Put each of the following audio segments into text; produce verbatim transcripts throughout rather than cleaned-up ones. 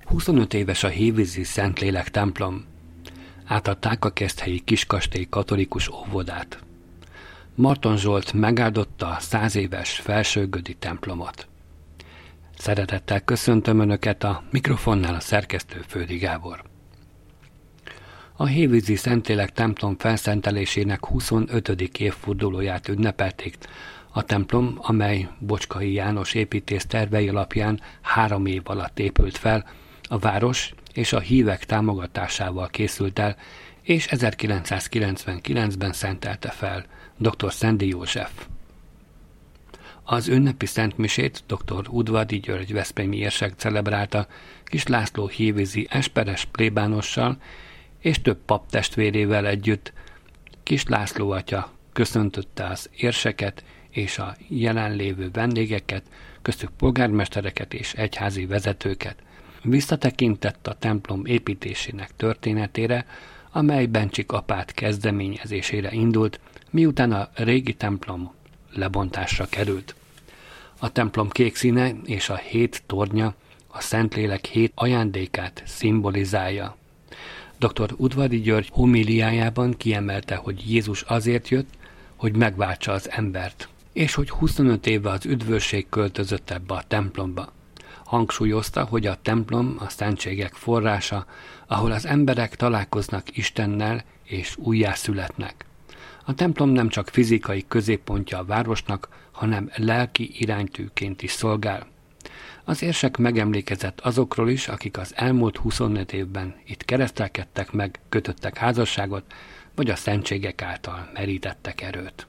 huszonöt éves a Hévízi Szentlélek templom. Átadták a keszthelyi Kiskastély katolikus óvodát. Marton Zsolt megáldotta a száz éves felsőgödi templomot. Szeretettel köszöntöm Önöket, a mikrofonnál a szerkesztő Földi Gábor. A Hévízi Szentlélek templom felszentelésének huszonötödik évfordulóját ünnepelték. A templom, amely Bocskai János építész tervei alapján három év alatt épült fel, a város és a hívek támogatásával készült el, és ezerkilencszázkilencvenkilencben szentelte fel dr. Szendi József. Az ünnepi szentmisét dr. Udvardi György veszprémi érsek celebrálta Kis László hévízi esperes plébánossal és több pap testvérével együtt. Kis László atya köszöntötte az érseket és a jelenlévő vendégeket, köztük polgármestereket és egyházi vezetőket. Visszatekintett a templom építésének történetére, amely Bencsik apát kezdeményezésére indult, miután a régi templom lebontásra került. A templom kék színe és a hét tornya a Szentlélek hét ajándékát szimbolizálja. dr. Udvardi György homíliájában kiemelte, hogy Jézus azért jött, hogy megváltsa az embert, és hogy huszonöt éve az üdvösség költözött ebbe a templomba. Hangsúlyozta, hogy a templom a szentségek forrása, ahol az emberek találkoznak Istennel és újjászületnek. A templom nem csak fizikai középpontja a városnak, hanem lelki iránytűként is szolgál. Az érsek megemlékezett azokról is, akik az elmúlt huszonöt évben itt keresztelkedtek meg, kötöttek házasságot, vagy a szentségek által merítettek erőt.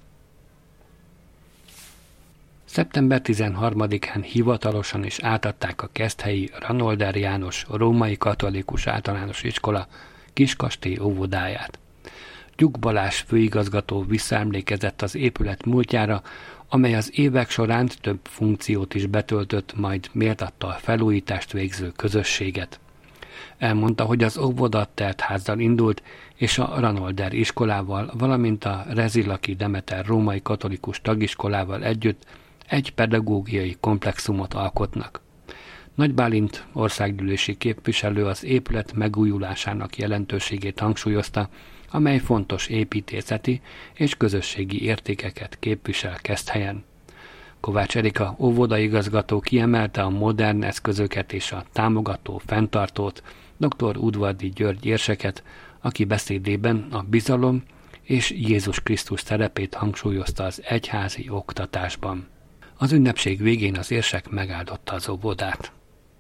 szeptember tizenharmadikán hivatalosan is átadták a keszthelyi Ranolder János római katolikus általános iskola Kiskastély óvodáját. Gyuk Balázs főigazgató visszaemlékezett az épület múltjára, amely az évek során több funkciót is betöltött, majd méltatta a felújítást végző közösséget. Elmondta, hogy az óvoda teltházzal indult, és a Ranolder iskolával, valamint a Rezilaki Demeter római katolikus tagiskolával együtt egy pedagógiai komplexumot alkotnak. Nagy Bálint országgyűlési képviselő az épület megújulásának jelentőségét hangsúlyozta, amely fontos építészeti és közösségi értékeket képvisel Keszthelyen. Kovács Erika óvodaigazgató kiemelte a modern eszközöket és a támogató fenntartót, dr. Udvardi György érseket, aki beszédében a bizalom és Jézus Krisztus szerepét hangsúlyozta az egyházi oktatásban. Az ünnepség végén az érsek megáldotta az óvodát.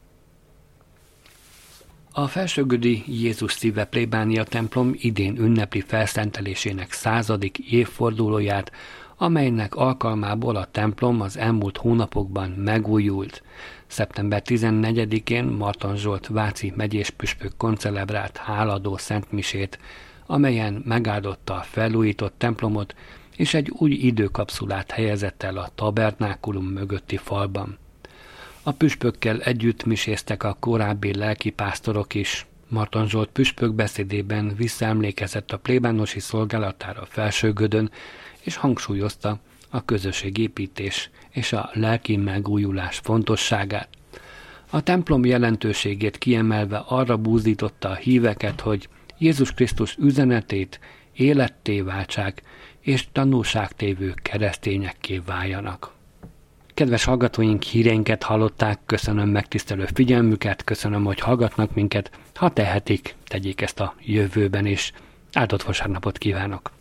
A felsőgödi Jézus Szíve plébánia templom idén ünnepli felszentelésének századik évfordulóját, amelynek alkalmából a templom az elmúlt hónapokban megújult. szeptember tizennegyedikén Marton Zsolt váci megyés püspök koncelebrált háladó szentmisét, amelyen megáldotta a felújított templomot, és egy új időkapszulát helyezett el a tabernákulum mögötti falban. A püspökkel együtt miséztek a korábbi lelkipásztorok is. Marton Zsolt püspök beszédében visszaemlékezett a plébánosi szolgálatára Felsőgödön, és hangsúlyozta a közösségépítés és a lelki megújulás fontosságát. A templom jelentőségét kiemelve arra búzdította a híveket, hogy Jézus Krisztus üzenetét életté váltsák, és tanúságtévő keresztényekké váljanak. Kedves hallgatóink, híreinket hallották, köszönöm megtisztelő figyelmüket, köszönöm, hogy hallgatnak minket, ha tehetik, tegyék ezt a jövőben is. Áldott vasárnapot kívánok!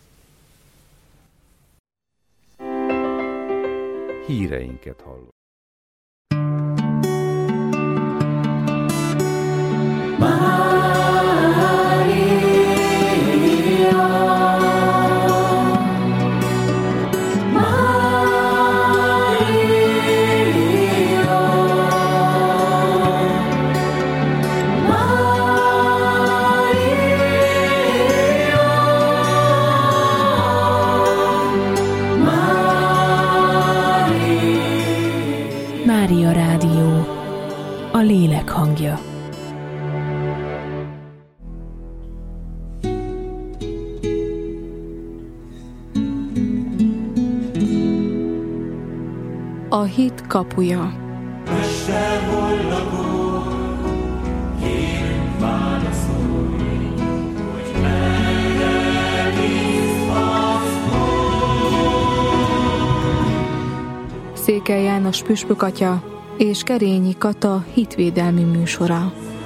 Híreinket hallott. Mária Rádió, a lélek hangja. A hit kapuja. Mester, hol lakol, Székely János püspök atya és Kerényi Kata hitvédelmi műsora.